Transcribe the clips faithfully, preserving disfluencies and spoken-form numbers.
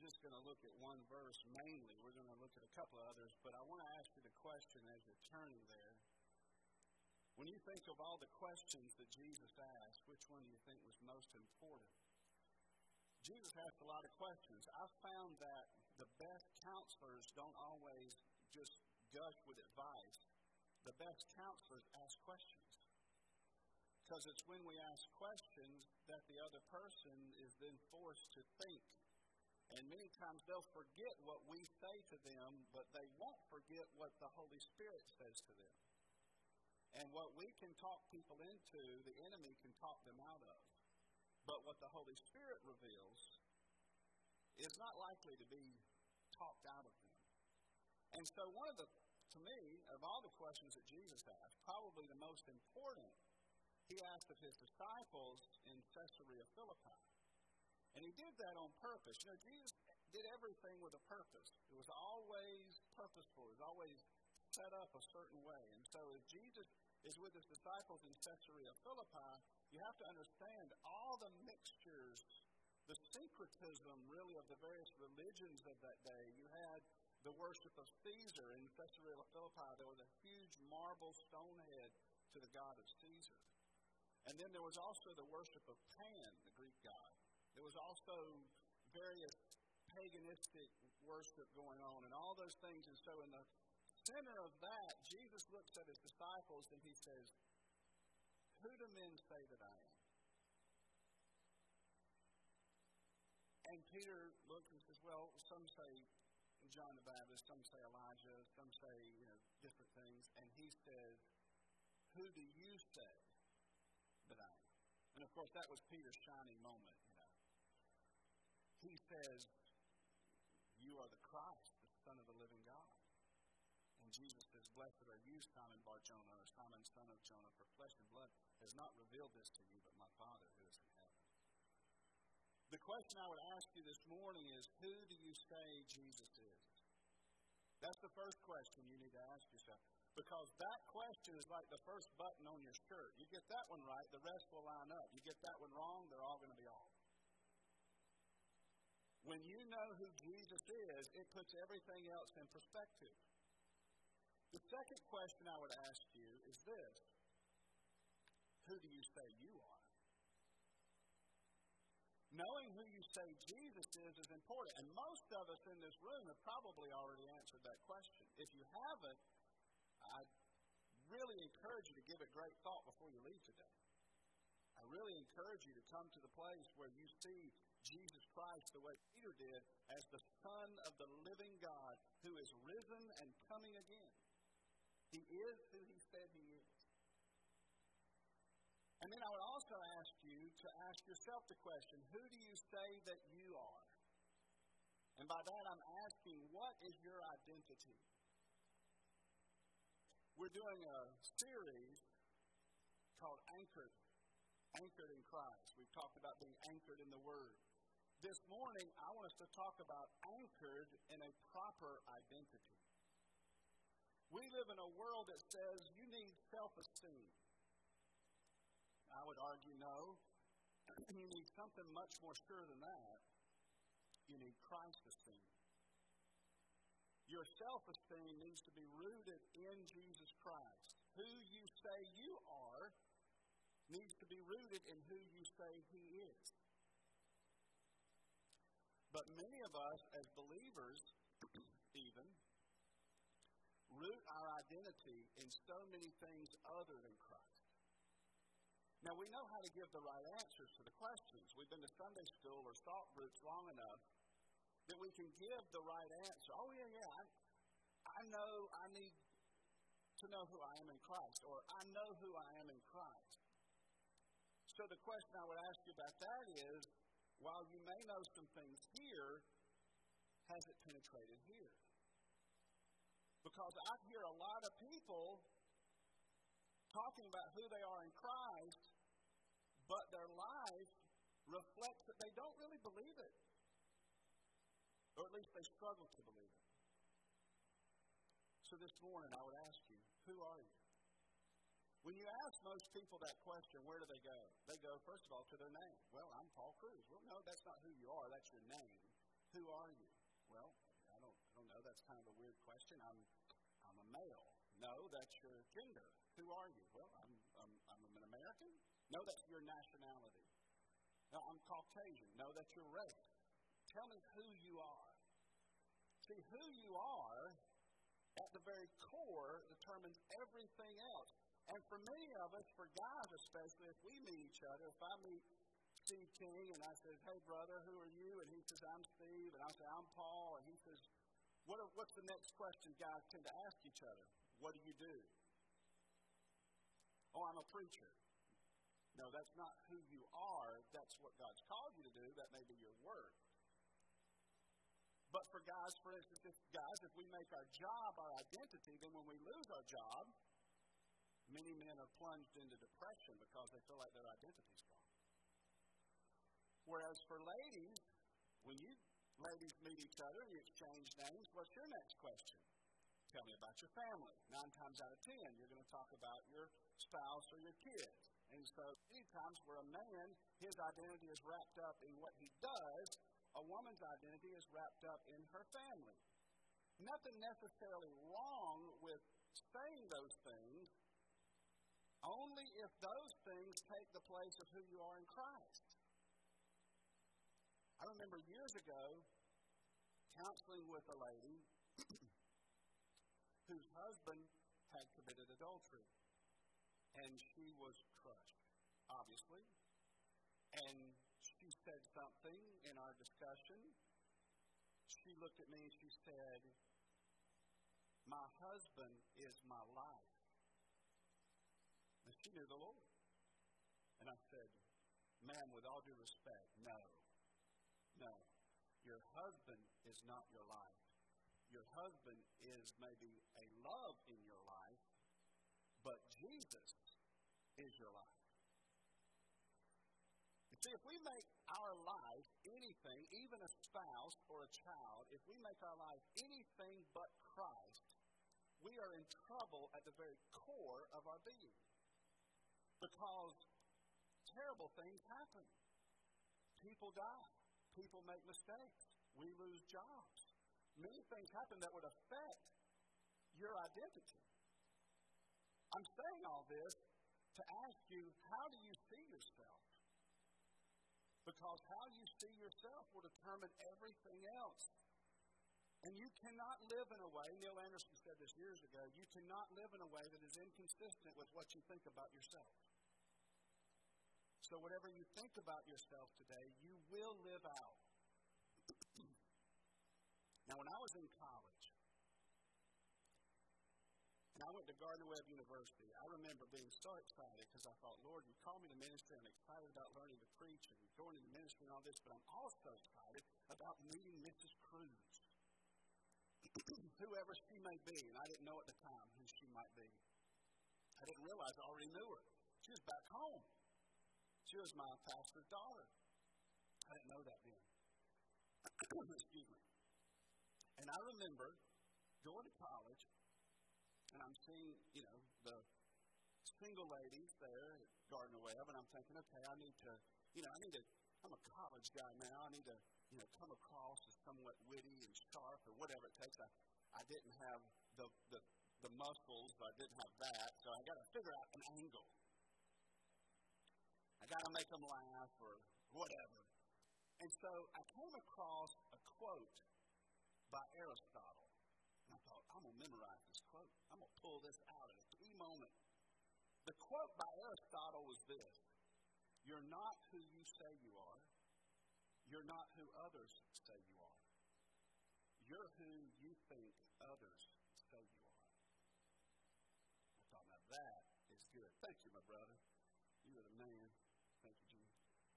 just going to look at one verse mainly. We're going to look at a couple of others, but I want to ask you the question as you're turning there. When you think of all the questions that Jesus asked, which one do you think was most important? Jesus asked a lot of questions. I've found that the best counselors don't always just gush with advice. The best counselors ask questions. Because it's when we ask questions that the other person is then forced to think. And many times they'll forget what we say to them, but they won't forget what the Holy Spirit says to them. And what we can talk people into, the enemy can talk them out of. But what the Holy Spirit reveals is not likely to be talked out of them. And so one of the, to me, of all the questions that Jesus asked, probably the most important, he asked of his disciples in Caesarea Philippi. And he did that on purpose. You know, Jesus did everything with a purpose. It was always purposeful. It was always set up a certain way. And so as Jesus is with his disciples in Caesarea Philippi, you have to understand all the mixtures, the syncretism, really, of the various religions of that day. You had the worship of Caesar. In Caesarea Philippi, there was a huge marble stone head to the god of Caesar. And then there was also the worship of Pan, the Greek god. There was also various paganistic worship going on and all those things. And so in the center of that, Jesus looks at his disciples and he says, "Who do men say that I am?" And Peter looks and says, "Well, some say John the Baptist, some say Elijah, some say, you know, different things." And he says, "Who do you say that I am?" And of course, that was Peter's shining moment, you know. He says, "You are the Christ, the Son of the living God." And Jesus says, "Blessed are you, Simon Bar-Jonah, or Simon, son of Jonah, for flesh and blood has not revealed this to you, but my Father who is in heaven." The question I would ask you this morning is, who do you say Jesus is? That's the first question you need to ask yourself. Because that question is like the first button on your shirt. You get that one right, the rest will line up. You get that one wrong, they're all going to be off. When you know who Jesus is, it puts everything else in perspective. The second question I would ask you is this: who do you say you are? Knowing who you say Jesus is is important. And most of us in this room have probably already answered that question. If you haven't, I really encourage you to give it great thought before you leave today. I really encourage you to come to the place where you see Jesus Christ the way Peter did as the Son of the living God who is risen and coming again. He is who he said he is. And then I would also ask you to ask yourself the question, who do you say that you are? And by that I'm asking, what is your identity? We're doing a series called Anchored, Anchored in Christ. We've talked about being anchored in the Word. This morning, I want us to talk about anchored in a proper identity. We live in a world that says you need self-esteem. I would argue no. You need something much more sure than that. You need Christ-esteem. Your self-esteem needs to be rooted in Jesus Christ. Who you say you are needs to be rooted in who you say he is. But many of us, as believers, even, root our identity in so many things other than Christ. Now, we know how to give the right answers to the questions. We've been to Sunday school or thought groups long enough that we can give the right answer. Oh, yeah, yeah, I, I know I need to know who I am in Christ, or I know who I am in Christ. So the question I would ask you about that is, while you may know some things here, has it penetrated here? Because I hear a lot of people talking about who they are in Christ, but their life reflects that they don't really believe it. Or at least they struggle to believe it. So this morning I would ask you, who are you? When you ask most people that question, where do they go? They go, first of all, to their name. Well, I'm Paul Cruz. Well, no, that's not who you are. That's your name. who are you? Well, I don't, I don't know. That's kind of a weird question. I'm, I'm a male. No, that's your gender. Who are you? Well, I'm, I'm, I'm an American. No, that's your nationality. No, I'm Caucasian. No, that's your race. Tell me who you are. See, who you are, at the very core, determines everything else. And for many of us, for guys especially, if we meet each other, if I meet Steve King and I say, hey, brother, who are you? And he says, I'm Steve. And I say, I'm Paul. And he says, what are, what's the next question guys tend to ask each other? What do you do? Oh, I'm a preacher. No, that's not who you are. That's what God's called you to do. That may be your work. But for guys, for instance, if guys, if we make our job our identity, then when we lose our job, many men are plunged into depression because they feel like their identity's gone. Whereas for ladies, when you ladies meet each other and you exchange names, what's your next question? Tell me about your family. Nine times out of ten, you're going to talk about your spouse or your kids. And so many times where a man, his identity is wrapped up in what he does, a woman's identity is wrapped up in her family. Nothing necessarily wrong with saying those things, only if those things take the place of who you are in Christ. I remember years ago counseling with a lady whose husband had committed adultery. And she was crushed, obviously. And she said something in our discussion. She looked at me and she said, my husband is my life. And she knew the Lord. And I said, ma'am, with all due respect, no. No. Your husband is not your life. Your husband is maybe a love in your life, but Jesus is your life. You see, if we make our life anything, even a spouse or a child, if we make our life anything but Christ, we are in trouble at the very core of our being. Because terrible things happen. People die. People make mistakes. We lose jobs. Many things happen that would affect your identity. I'm saying all this to ask you, how do you see yourself? Because how you see yourself will determine everything else. And you cannot live in a way, Neil Anderson said this years ago, you cannot live in a way that is inconsistent with what you think about yourself. So whatever you think about yourself today, you will live out. Now, when I was in college, and I went to Gardner-Webb University, I remember being so excited because I thought, Lord, you called me to ministry. I'm excited about learning to preach and going into ministry and all this, but I'm also excited about meeting Missus Cruz, whoever she may be. And I didn't know at the time who she might be. I didn't realize I already knew her. She was back home. She was my pastor's daughter. I didn't know that then. Excuse me. And I remember going to college, and I'm seeing, you know, the single ladies there at Gardner-Webb, and I'm thinking, okay, I need to, you know, I need to, I'm a college guy now. I need to, you know, come across as somewhat witty and sharp or whatever it takes. I, I didn't have the, the, the muscles, I didn't have that, so I got to figure out an angle. I got to make them laugh or whatever. And so I came across a quote by Aristotle. And I thought, I'm going to memorize this quote. I'm going to pull this out at a key moment. The quote by Aristotle was this: you're not who you say you are. You're not who others say you are. You're who you think others say you are. I thought, now that is good. Thank you, my brother. You are the man. Thank you, Jimmy.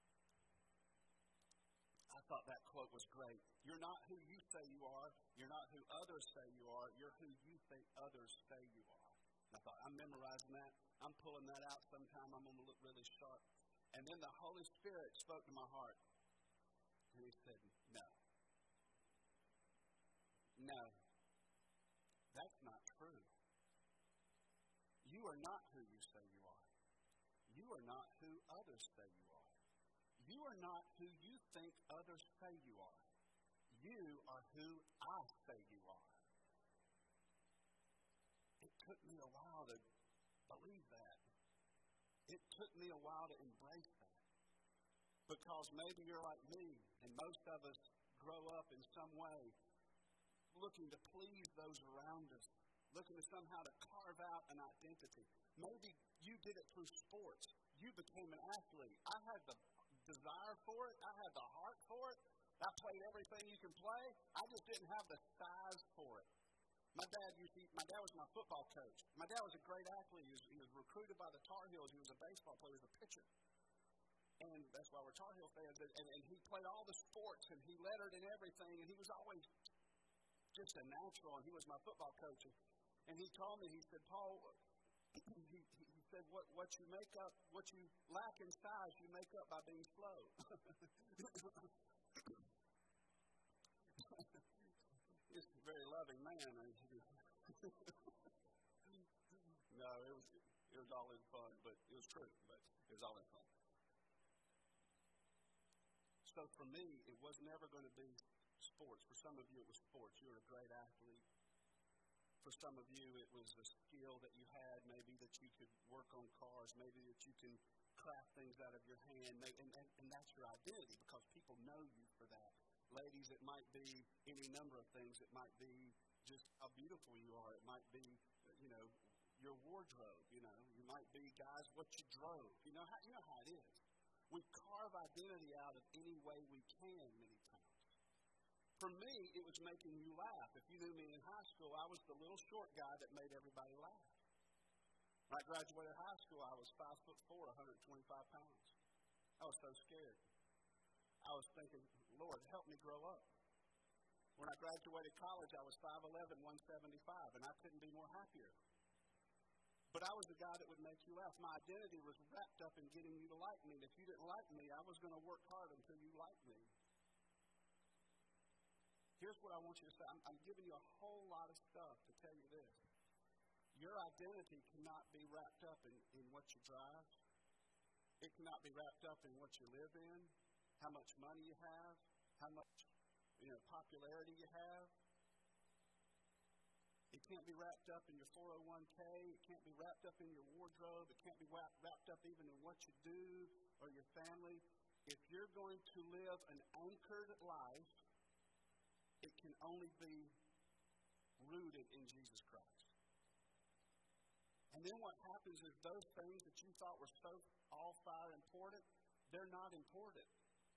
I thought that quote was great. You're not who you say you are. You're not who others say you are. You're who you think others say you are. And I thought, I'm memorizing that. I'm pulling that out sometime. I'm going to look really sharp. And then the Holy Spirit spoke to my heart. And he said, no. No. That's not true. You are not who you say you are. You are not who others say you are. You are not who you think others say you are. You are who I say you are. It took me a while to believe that. It took me a while to embrace that. Because maybe you're like me, and most of us grow up in some way looking to please those around us, looking to somehow to carve out an identity. Maybe you did it through sports. You became an athlete. I had the desire for it. I had the heart for it. I played everything you can play. I just didn't have the size for it. My dad used to, my dad was my football coach. My dad was a great athlete. He was, he was recruited by the Tar Heels. He was a baseball player. He was a pitcher. And that's why we're Tar Heel fans. And, and, and he played all the sports, and he lettered in everything, and he was always just a natural, and he was my football coach. And, and he told me, he said, Paul, he, he said, what, what you make up, what you lack in size, you make up by being slow. He's a very loving man. No, it was it was all in fun, but it was true, but it was all in fun. So for me, it was never going to be sports. For some of you, it was sports. You were a great athlete. For some of you, it was a skill that you had, maybe that you could work on cars, maybe that you can craft things out of your hand, and, and, and that's your identity because people know you for that. Ladies, it might be any number of things. It might be just how beautiful you are. It might be, you know, your wardrobe, you know. You might be, guys, what you drove. You know how, you know how it is. We carve identity out of any way we can many times. For me, it was making you laugh. If you knew me in high school, I was the little short guy that made everybody laugh. When I graduated high school, I was five foot four, one hundred twenty-five pounds. I was so scared. I was thinking, Lord, help me grow up. When I graduated college, I was five eleven, one seventy-five, and I couldn't be more happier. But I was the guy that would make you laugh. My identity was wrapped up in getting you to like me. And if you didn't like me, I was going to work hard until you liked me. Here's what I want you to say. I'm, I'm giving you a whole lot of stuff to tell you this. Your identity cannot be wrapped up in, in what you drive. It cannot be wrapped up in what you live in, how much money you have, how much you know, popularity you have. It can't be wrapped up in your four oh one k. It can't be wrapped up in your wardrobe. It can't be wrapped, wrapped up even in what you do or your family. If you're going to live an anchored life, it can only be rooted in Jesus Christ. And then what happens is those things that you thought were so all-fire important, they're not important.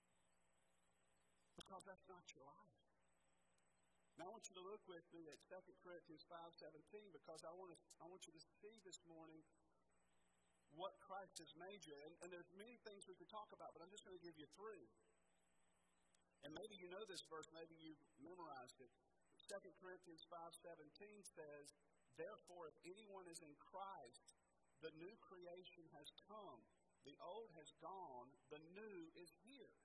Because that's not your life. Now I want you to look with me at Second Corinthians five seventeen because I want to, I want you to see this morning what Christ has made you. And, and there's many things we could talk about, but I'm just going to give you three. And maybe you know this verse, maybe you've memorized it. Second Corinthians five seventeen says, therefore, if anyone is in Christ, the new creation has come. The old has gone. The new is here.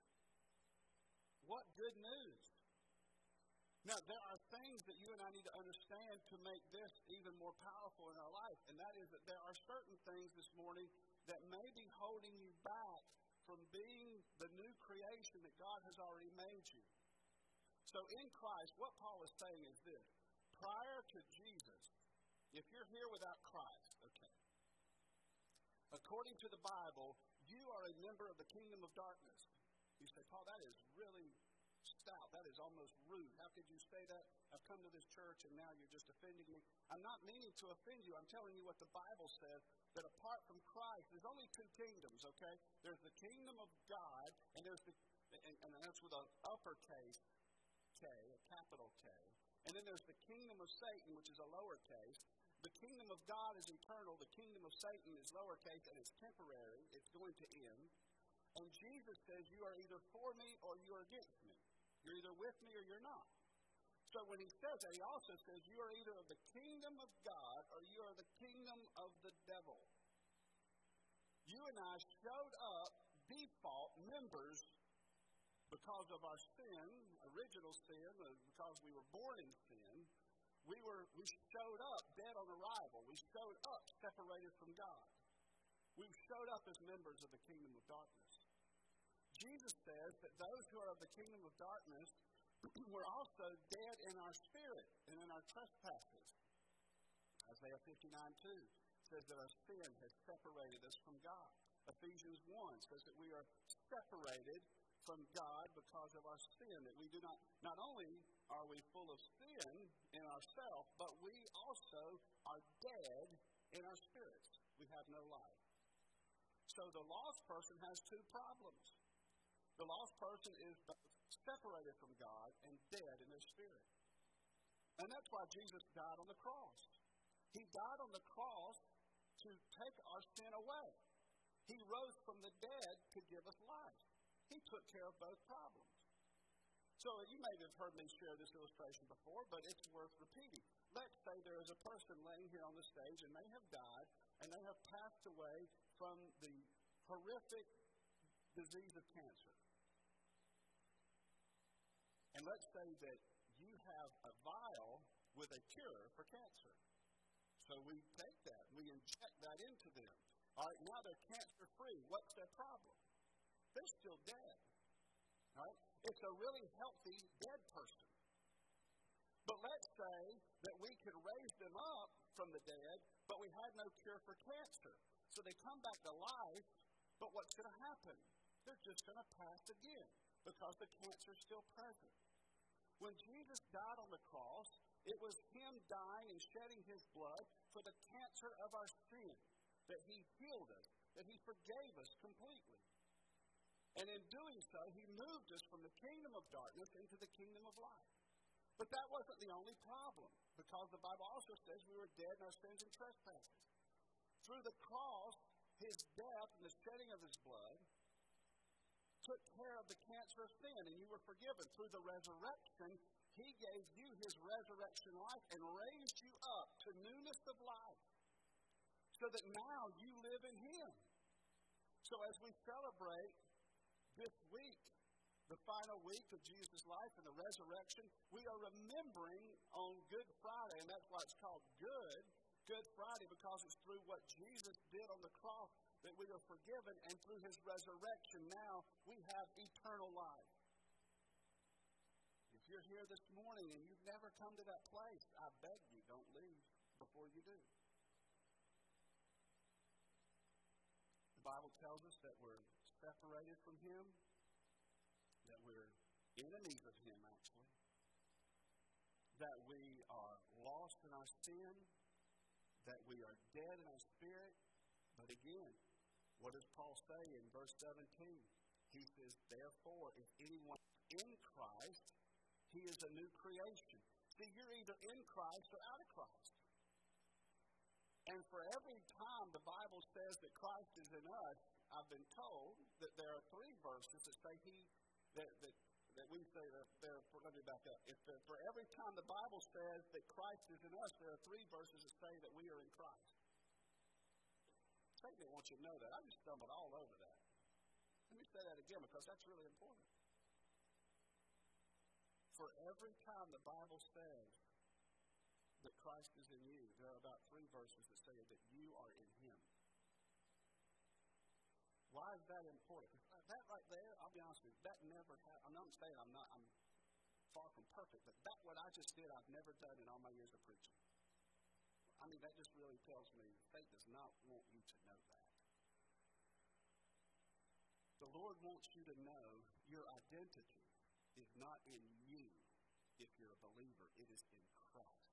What good news. Now, there are things that you and I need to understand to make this even more powerful in our life, and that is that there are certain things this morning that may be holding you back from being the new creation that God has already made you. So in Christ, what Paul is saying is this. Prior to Jesus, if you're here without Christ, okay, according to the Bible, you are a member of the kingdom of darkness. You say, Paul, that is really stout. That is almost rude. How could you say that? I've come to this church and now you're just offending me. I'm not meaning to offend you. I'm telling you what the Bible says, that apart from Christ, there's only two kingdoms, okay? There's the kingdom of God, and there's the, and, and that's with an uppercase K, a capital K. And then there's the kingdom of Satan, which is a lowercase. The kingdom of God is eternal. The kingdom of Satan is lowercase, and it's temporary. It's going to end. And Jesus says, you are either for me or you are against me. You're either with me or you're not. So when he says that, he also says, you are either of the kingdom of God or you are the kingdom of the devil. You and I showed up default members because of our sin, original sin, because we were born in sin. We were we showed up dead on arrival. We showed up separated from God. We showed up as members of the kingdom of darkness. Jesus says that those who are of the kingdom of darkness we're also dead in our spirit and in our trespasses. Isaiah fifty-nine two says that our sin has separated us from God. Ephesians one says that we are separated from God because of our sin, that we do not, not only are we full of sin in ourselves, but we also are dead in our spirits. We have no life. So the lost person has two problems. The lost person is both separated from God and dead in their spirit. And that's why Jesus died on the cross. He died on the cross to take our sin away. He rose from the dead to give us life. He took care of both problems. So you may have heard me share this illustration before, but it's worth repeating. Let's say there is a person laying here on the stage and they have died and they have passed away from the horrific disease of cancer. And let's say that you have a vial with a cure for cancer. So we take that, we inject that into them. All right, now they're cancer-free. What's their problem? They're still dead. All right? It's a really healthy dead person. But let's say that we could raise them up from the dead, but we had no cure for cancer. So they come back to life, but what's going to happen? They're just going to pass again because the cancer is still present. When Jesus died on the cross, it was Him dying and shedding His blood for the cancer of our sin, that He healed us, that He forgave us completely. And in doing so, He moved us from the kingdom of darkness into the kingdom of light. But that wasn't the only problem, because the Bible also says we were dead in our sins and trespasses. Through the cross, His death and the shedding of His blood took care of the cancer of sin, and you were forgiven. Through the resurrection, He gave you His resurrection life and raised you up to newness of life, so that now you live in Him. So as we celebrate this week, the final week of Jesus' life and the resurrection, we are remembering on Good Friday, and that's why it's called Good, Good Friday, because it's through what Jesus did on the cross that we are forgiven, and through His resurrection now we have eternal life. If you're here this morning and you've never come to that place, I beg you, don't leave before you do. The Bible tells us that we're separated from Him, that we're enemies of Him, actually, that we are lost in our sin, that we are dead in our spirit. But again, what does Paul say in verse seventeen? He says, therefore, if anyone is in Christ, he is a new creation. See, you're either in Christ or out of Christ. And for every time the Bible says that Christ is in us, I've been told that there are three verses that say He, that that, that we say that there. Let me back up. If the, for every time the Bible says that Christ is in us, there are three verses that say that we are in Christ. Satan didn't want you to know that. I just stumbled all over that. Let me say that again because that's really important. For every time the Bible says that Christ is in you, there are about three verses that say that you are in Him. Why is that important? That right there, I'll be honest with you, that never happened. I'm not saying I'm not, I'm far from perfect, but that what I just did, I've never done in all my years of preaching. I mean, that just really tells me faith does not want you to know that. The Lord wants you to know your identity is not in you if you're a believer. It is in Christ.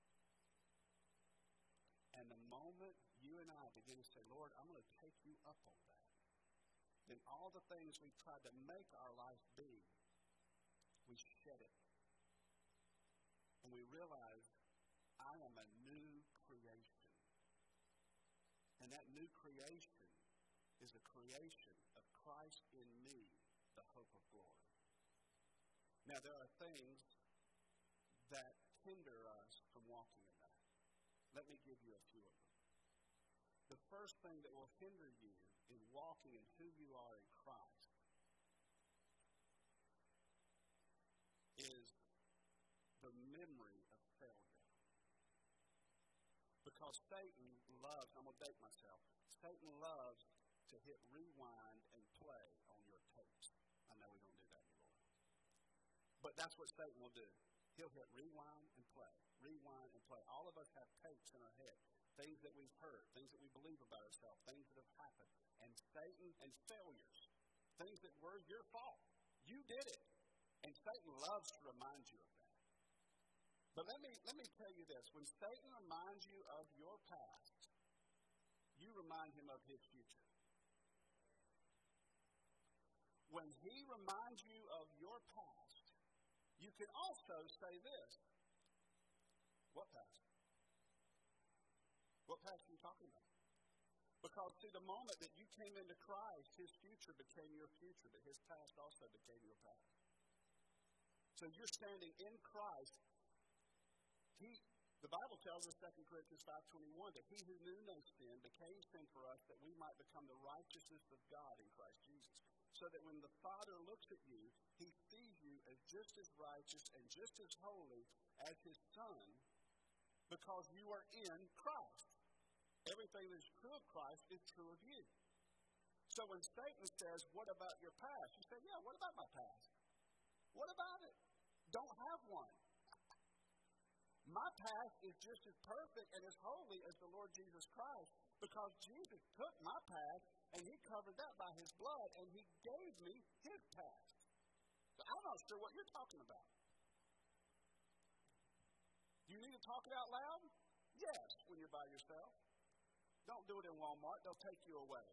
And the moment you and I begin to say, Lord, I'm going to take you up on that, then all the things we tried to make our life be, we shed it. And we realize I am a new creation. And that new creation is a creation of Christ in me, the hope of glory. Now, there are things that hinder us from walking in that. Let me give you a few of them. The first thing that will hinder you in walking in who you are in Christ is the memory of failure. Because Satan loves, I'm going to date myself, Satan loves to hit rewind and play on your tapes. I know we don't do that anymore. But that's what Satan will do. He'll hit rewind and play, rewind and play. All of us have tapes in our head, things that we've heard, things that we believe about ourselves, things that have happened. And Satan and failures, things that were your fault. You did it. And Satan loves to remind you of that. But let me, let me tell you this. When Satan reminds you of your past, you remind him of his future. When he reminds you of your past, you can also say this. What past? What past are you talking about? Because, see, the moment that you came into Christ, his future became your future, but his past also became your past. So you're standing in Christ. He, the Bible tells us, Second Corinthians five twenty-one, that he who knew no sin became sin for us, that we might become the righteousness of God in Christ Jesus. So that when the Father looks at you, he sees you as just as righteous and just as holy as his Son, because you are in Christ. Everything that is true of Christ is true of you. So when Satan says, what about your past? You say, yeah, what about my past? What about it? Don't have one. My past is just as perfect and as holy as the Lord Jesus Christ, because Jesus took my past and he covered that by his blood, and he gave me his past. So I'm not sure what you're talking about. Do you need to talk it out loud? Yes, when you're by yourself. Don't do it in Walmart. They'll take you away.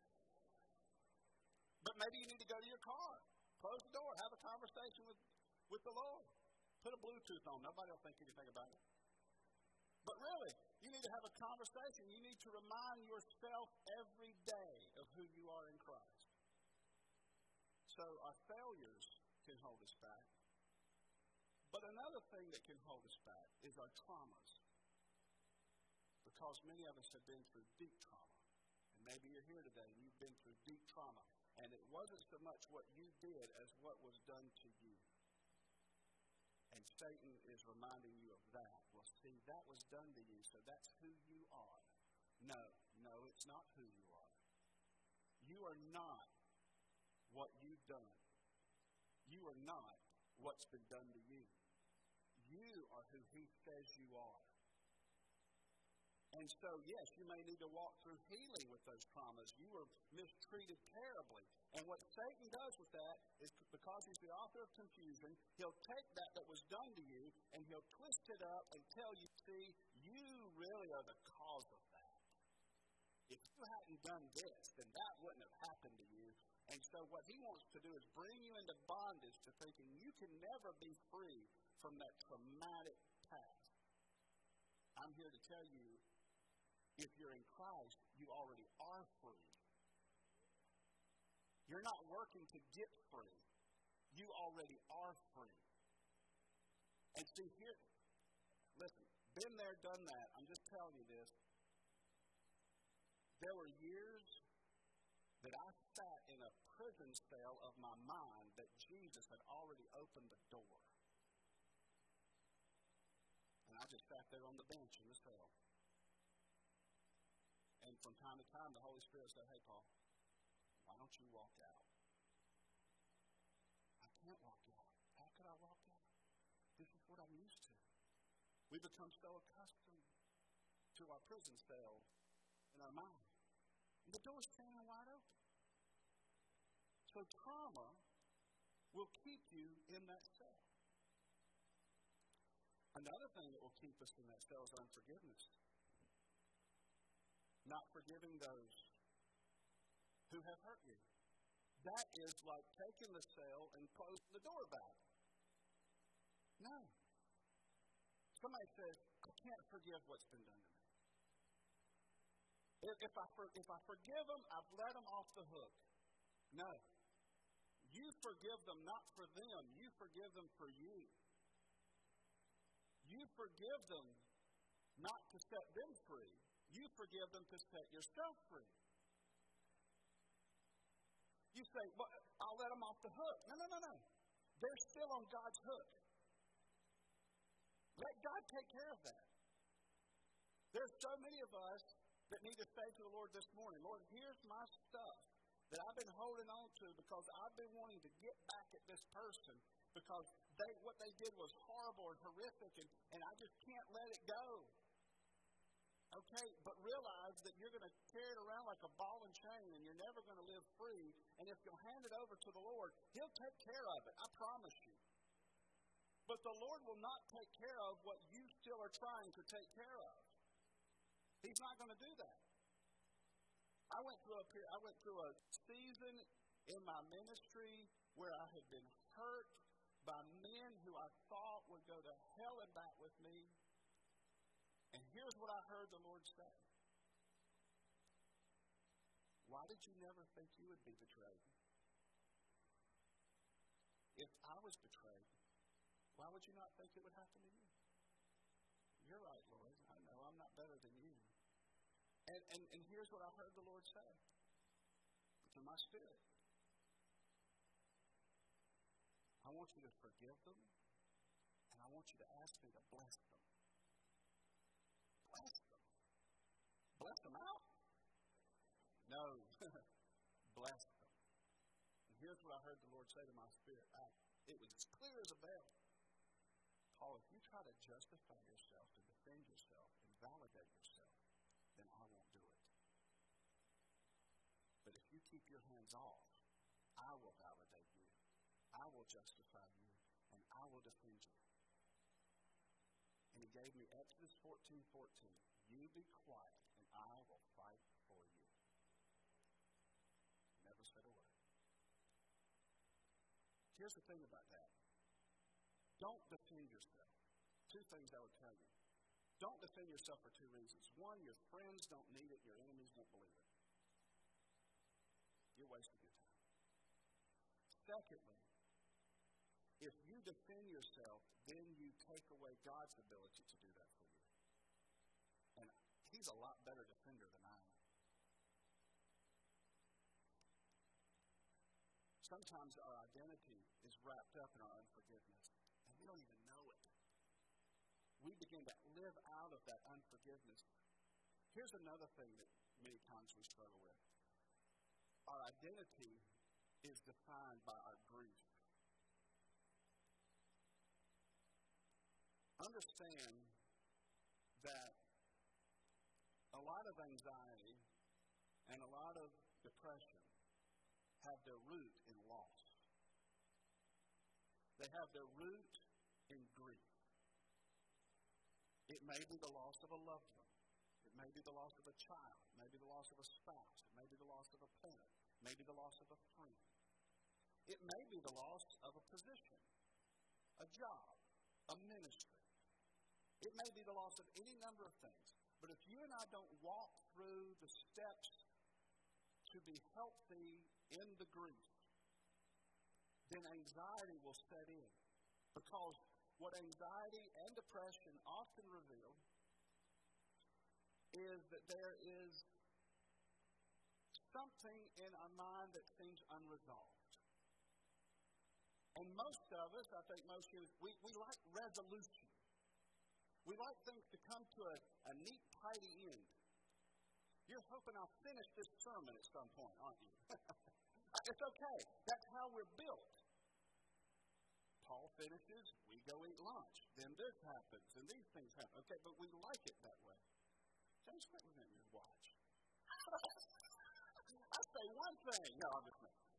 But maybe you need to go to your car. Close the door. Have a conversation with, with the Lord. Put a Bluetooth on. Nobody will think anything about it. But really, you need to have a conversation. You need to remind yourself every day of who you are in Christ. So our failures can hold us back. But another thing that can hold us back is our traumas. Because many of us have been through deep trauma. And maybe you're here today and you've been through deep trauma. And it wasn't so much what you did as what was done to you. And Satan is reminding you of that. Well, see, that was done to you, so that's who you are. No, no, it's not who you are. You are not what you've done. You are not what's been done to you. You are who he says you are. And so, yes, you may need to walk through healing with those traumas. You were mistreated terribly. And what Satan does with that is, because he's the author of confusion, he'll take that that was done to you and he'll twist it up and tell you, see, you really are the cause of that. If you hadn't done this, then that wouldn't have happened to you. And so what he wants to do is bring you into bondage to thinking you can never be free from that traumatic past. I'm here to tell you, if you're in Christ, you already are free. You're not working to get free. You already are free. And see, here, listen, been there, done that. I'm just telling you this. There were years that I sat in a prison cell of my mind that Jesus had already opened the door. And I just sat there on the bench in the cell. And from time to time, the Holy Spirit said, hey, Paul, why don't you walk out? I can't walk out. How could I walk out? This is what I'm used to. We become so accustomed to our prison cell in our mind. And the door's standing wide open. So trauma will keep you in that cell. Another thing that will keep us in that cell is unforgiveness. Not forgiving those who have hurt you. That is like taking the cell and closing the door back. No. Somebody says, I can't forgive what's been done to me. If, if, I, for, if I forgive them, I've let them off the hook. No. You forgive them not for them. You forgive them for you. You forgive them not to set them free. You forgive them to set yourself free. You say, well, I'll let them off the hook. No, no, no, no. They're still on God's hook. Let God take care of that. There's so many of us that need to say to the Lord this morning, Lord, here's my stuff. that I've been holding on to because I've been wanting to get back at this person because they what they did was horrible and horrific, and, and I just can't let it go. Okay, but realize that you're going to carry it around like a ball and chain, and you're never going to live free. And if you'll hand it over to the Lord, He'll take care of it. I promise you. But the Lord will not take care of what you still are trying to take care of. He's not going to do that. I went through a period, I went through a season in my ministry where I had been hurt by men who I thought would go to hell and back with me. And here's what I heard the Lord say. Why did you never think you would be betrayed? If I was betrayed, why would you not think it would happen to you? You're right, Lord. I know I'm not better than you. And, and, and here's what I heard the Lord say to my spirit. I want you to forgive them, and I want you to ask me to bless them. Bless them. Bless them out? No. Bless them. And here's what I heard the Lord say to my spirit. I, it was as clear as a bell. Paul, if you try to justify yourself, to defend yourself, and validate yourself, then I won't do it. But if you keep your hands off, I will validate you. I will justify you, and I will defend you. And he gave me Exodus fourteen fourteen. You be quiet, and I will fight for you. Never said a word. Here's the thing about that. Don't defend yourself. Two things I would tell you. Don't defend yourself for two reasons. One, your friends don't need it, your enemies don't believe it. You're wasting your time. Secondly, if you defend yourself, then you take away God's ability to do that for you. And He's a lot better defender than I am. Sometimes our identity is wrapped up in our unforgiveness, and we don't even know it. We begin to live out of that unforgiveness. Here's another thing that many times we struggle with. Our identity is defined by our grief. Understand that a lot of anxiety and a lot of depression have their root in loss. They have their root in grief. It may be the loss of a loved one. It may be the loss of a child. It may be the loss of a spouse. It may be the loss of a parent. It may be the loss of a friend. It may be the loss of a position, a job, a ministry. It may be the loss of any number of things. But if you and I don't walk through the steps to be healthy in the grief, then anxiety will set in. Because what anxiety and depression often reveal is that there is something in our mind that seems unresolved. And most of us, I think most of us, we, we like resolution. We like things to come to a, a neat, tidy end. You're hoping I'll finish this sermon at some point, aren't you? It's okay. That's how we're built. Paul finishes, we go eat lunch. Then this happens, and these things happen. Okay, but we like it that way. James, quit looking at your watch. I say one thing. No, I'm just not.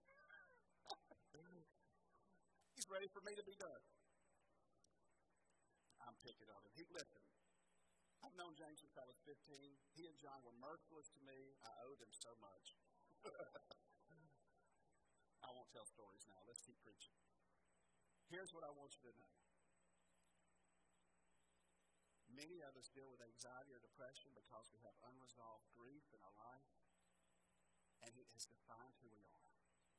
He's ready for me to be done. I'm picking on him. He, listen, I've known James since I was fifteen. He and John were merciless to me. I owed him so much. I won't tell stories now. Let's keep preaching. Here's what I want you to know. Many of us deal with anxiety or depression because we have unresolved grief in our life, and it has defined who we are.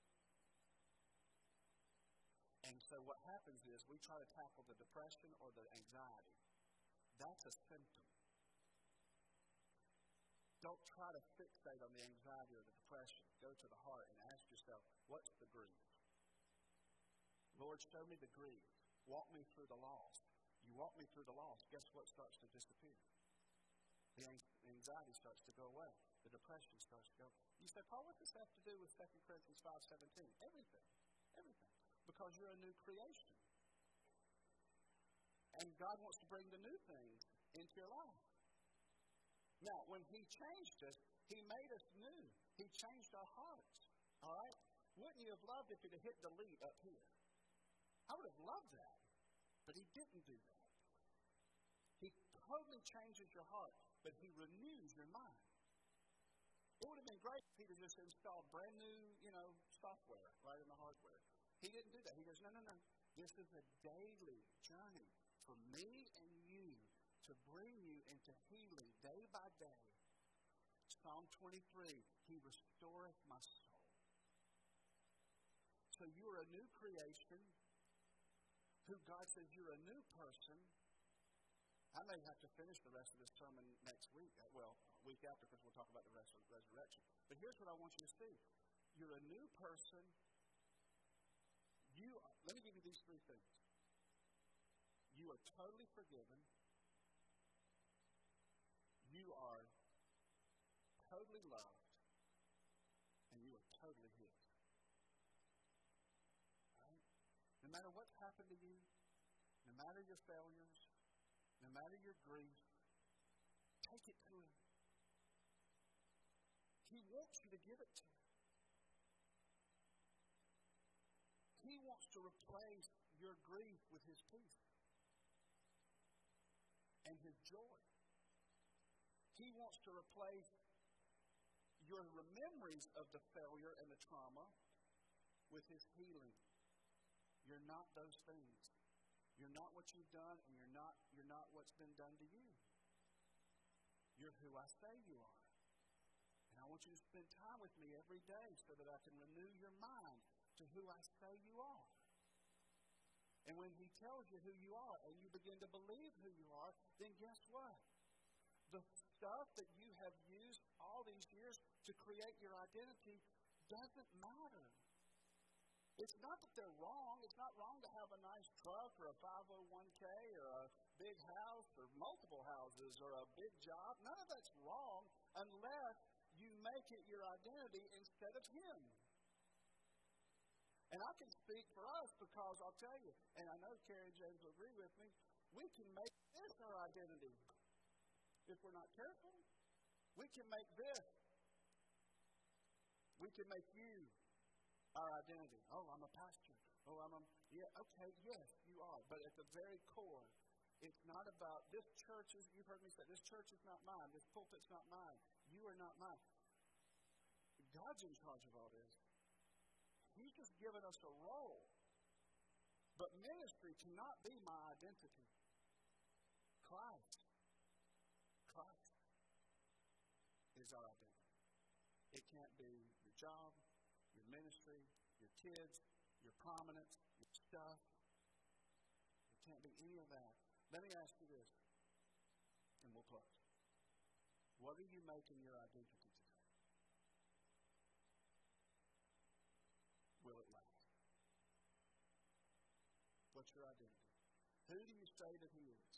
And so what happens is we try to tackle the depression or the anxiety. That's a symptom. Don't try to fixate on the anxiety or the depression. Go to the heart and ask yourself, what's the grief? Lord, show me the grief. Walk me through the loss. You walk me through the loss, guess what starts to disappear? The anxiety starts to go away. the depression starts to go. You say, Paul, what does this have to do with Second Corinthians five seventeen? Everything. Everything. Because you're a new creation. And God wants to bring the new things into your life. Now, when He changed us, He made us new. He changed our hearts. All right? Wouldn't you have loved if He'd have hit delete up here? I would have loved that. But He didn't do that. He totally changes your heart, but He renews your mind. It would have been great if He'd have just installed brand new, you know, software right in the hardware. He didn't do that. He goes, no, no, no. This is a daily journey for me and you to bring you into healing day by day. Psalm twenty-three, He restoreth my soul. So you are a new creation who God says you're a new person. I may have to finish the rest of this sermon next week. Well, a week after, because we'll talk about the rest of the resurrection. But here's what I want you to see. You're a new person. You are, let me give you these three things. You are totally forgiven. You are totally loved. And you are totally His. Right? No matter what's happened to you, no matter your failures, no matter your grief, take it to Him. He wants you to give it to Him. He wants to replace your grief with His peace and His joy. He wants to replace your memories of the failure and the trauma with His healing. You're not those things. You're not what you've done, and you're not, you're not what's been done to you. You're who I say you are. And I want you to spend time with me every day so that I can renew your mind to who I say you are. And when He tells you who you are and you begin to believe who you are, then guess what? The stuff that you have used all these years to create your identity doesn't matter. It's not that they're wrong. It's not wrong to have a nice truck or a five oh one k or a big house or multiple houses or a big job. None of that's wrong unless you make it your identity instead of Him. And I can speak for us because I'll tell you, and I know Carrie and James will agree with me, we can make this our identity. If we're not careful, we can make this. We can make you our identity. Oh, I'm a pastor. Oh, I'm a, yeah, okay, yes, you are. But at the very core, it's not about, this church is, you've heard me say, this church is not mine. This pulpit's not mine. You are not mine. God's in charge of all this. He's just given us a role. But ministry cannot be my identity. Christ. Christ is our identity. It can't be your job, your ministry, your kids, your prominence, your stuff. It can't be any of that. Let me ask you this, and we'll close. What are you making your identity today? Will it last? What's your identity? Who do you say that He is?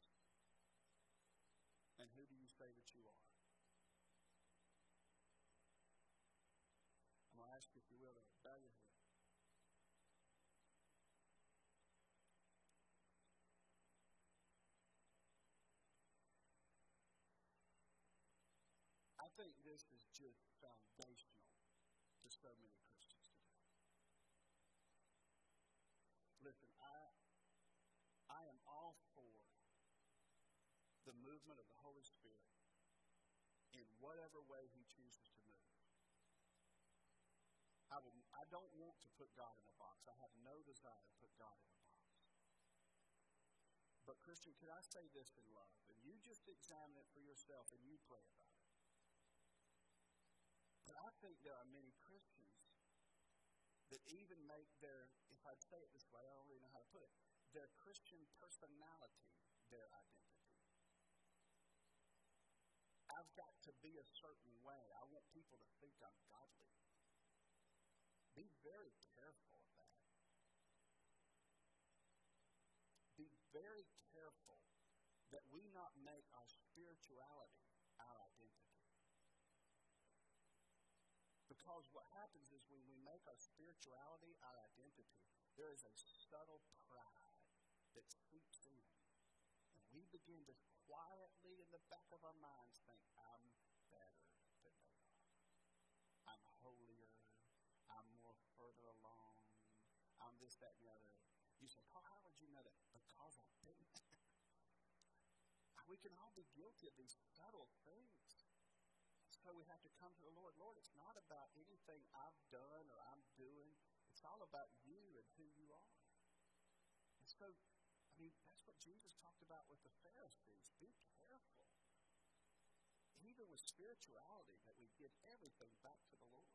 And who do you say that you are? I'm going to ask you, if you will, to bow your head. I think this is just foundational to so many Christians today. Listen, I, I am all for the movement of the Holy Spirit in whatever way He chooses to move. I, would, I don't want to put God in a box. I have no desire to put God in a box. But Christian, can I say this in love? And you just examine it for yourself and you pray about it. But I think there are many Christians that even make their, if I'd say it this way, I don't really know how to put it, their Christian personality their identity. I've got to be a certain way. I want people to think I'm godly. Be very careful of that. Be very careful that we not make our spirituality our identity. Because what happens is when we make our spirituality our identity, there is a subtle pride that seeps in. And we begin to quietly in the back of our minds think, I'm better than they are. I'm holier. I'm more further along. I'm this, that, and the other. You say, Paul, how would you know that? Because I've been there. We can all be guilty of these subtle things. So we have to come to the Lord. Lord, it's not about anything I've done or I'm doing. It's all about you and who you are. And so, I mean, that's what Jesus talked about with the Pharisees. Be careful. Even with spirituality, that we give everything back to the Lord.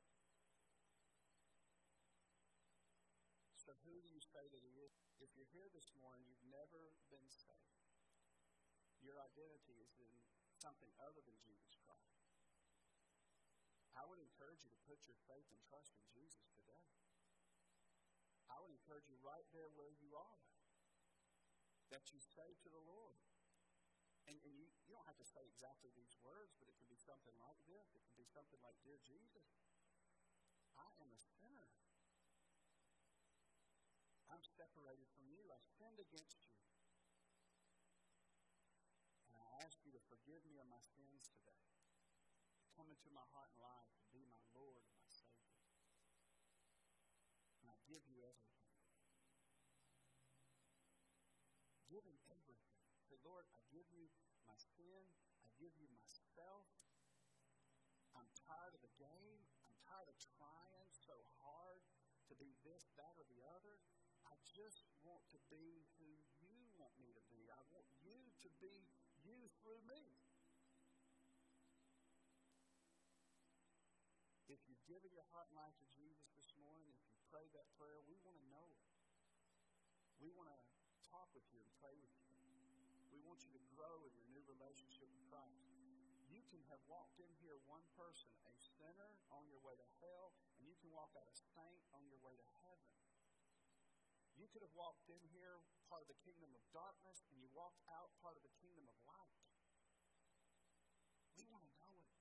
So who do you say that he is? If you're here this morning, you've never been saved. Your identity is in something other than Jesus Christ. I would encourage you to put your faith and trust in Jesus today. I would encourage you right there where you are, that you say to the Lord. And, and you, you don't have to say exactly these words, but it can be something like this. It can be something like, Dear Jesus, I am a sinner. I'm separated from you. I sinned against you. I ask you to forgive me of my sins today. Come into my heart and life to be my Lord and my Savior. And I give you everything. Give him everything. Say, Lord, I give you my sin. I give you myself. I'm tired of the game. I'm tired of trying so hard to be this, that, or the other. I just want to be who you want me to be. I want you to be you through me. If you've given your heart and life to Jesus this morning, if you prayed that prayer, we want to know it. We want to talk with you and pray with you. We want you to grow in your new relationship with Christ. You can have walked in here one person, a sinner on your way to hell, and you can walk out a saint on your way to heaven. You could have walked in here part of the kingdom of darkness, and you walked out part of the kingdom of light. We want to know it.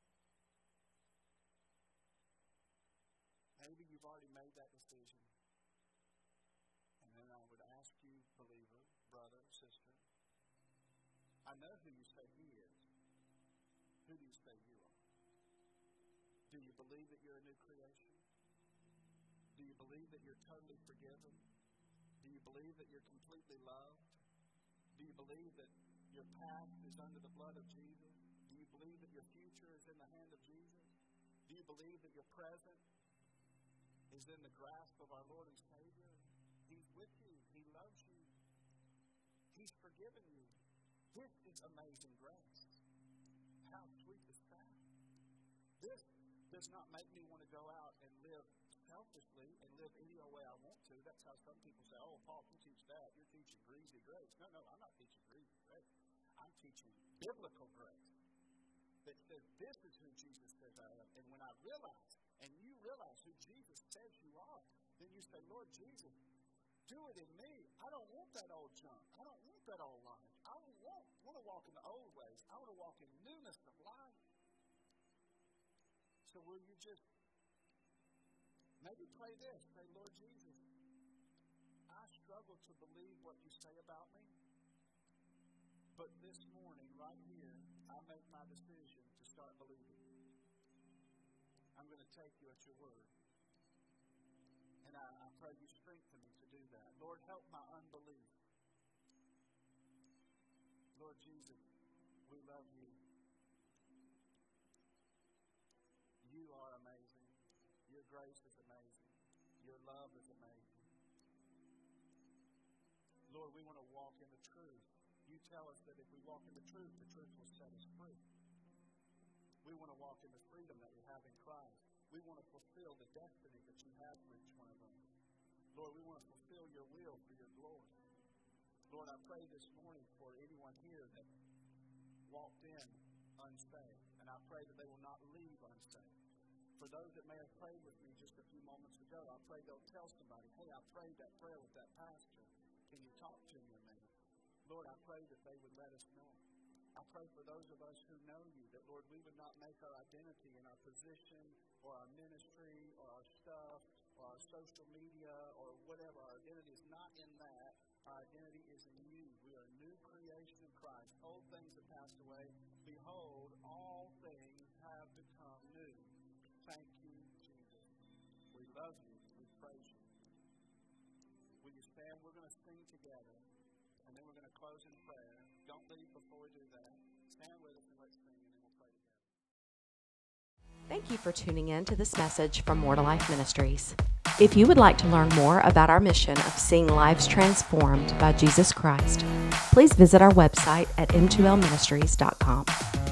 Maybe you've already made that decision. And then I would ask you, believer, brother, sister, I know who you say he is. Who do you say you are? Do you believe that you're a new creation? Do you believe that you're totally forgiven? Do you believe that you're completely loved? Do you believe that your past is under the blood of Jesus? Do you believe that your future is in the hand of Jesus? Do you believe that your present is in the grasp of our Lord and Savior? He's with you. He loves you. He's forgiven you. This is amazing grace. How sweet is that? This does not make me want to go out and live selfishly and live any old way I want to. That's how some people say, oh, Paul, you teach that. You're teaching greasy grace. No, no, I'm not teaching greasy grace. I'm teaching biblical grace that says this is who Jesus says I am. And when I realize, and you realize who Jesus says you are, then you say, Lord Jesus, do it in me. I don't want that old junk. I don't want that old life. I don't want, want to walk in the old ways. I want to walk in newness of life. So will you just maybe pray this. Say, Lord Jesus, I struggle to believe what you say about me. But this morning, right here, I make my decision to start believing. I'm going to take you at your word. And I, I pray you strengthen me to do that. Lord, help my unbelief. Lord Jesus, we love you. You are amazing. Your grace is amazing. Your love is amazing. Lord, we want to walk in the truth. You tell us that if we walk in the truth, the truth will set us free. We want to walk in the freedom that we have in Christ. We want to fulfill the destiny that you have for each one of us. Lord, we want to fulfill your will for your glory. Lord, I pray this morning for anyone here that walked in unsaved, and I pray that they will not leave unsaved. For those that may have prayed with me just a few moments ago, I pray they'll tell somebody, hey, I prayed that prayer with that pastor. Can you talk to me a minute? Lord, I pray that they would let us know. I I pray for those of us who know you, that, Lord, we would not make our identity in our position or our ministry or our stuff or our social media or whatever. Our identity is not in that. Our identity is in you. We are a new creation in Christ. Old things have passed away. Behold, all things have become new. Thank you, Jesus. We love you. We praise you. Will you stand? We're going to sing together, and then we're going to close in prayer. Don't leave before we do that. Stand with us and let's sing, and then we'll pray together. Thank you for tuning in to this message from More to Life Ministries. If you would like to learn more about our mission of seeing lives transformed by Jesus Christ, please visit our website at m two l ministries dot com.